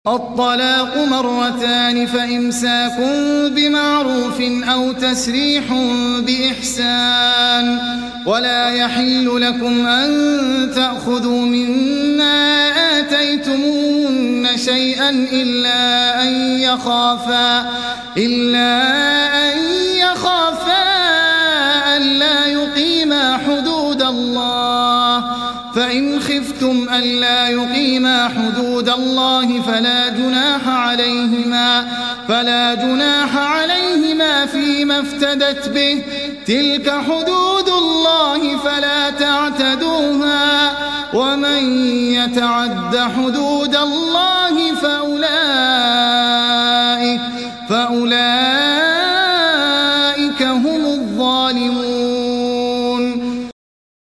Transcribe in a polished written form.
الطلاق مرتان فإمساك بمعروف أو تسريح بإحسان ولا يحل لكم أن تأخذوا مما آتيتموهن شيئا إلا أن يخافا ألا يقيما حدود الله فإن خفتم ألا يقيما حدود الله فلا جناح عليهما فيما افتدت به تلك حدود الله فلا تعتدوها ومن يتعد حدود الله فأولئك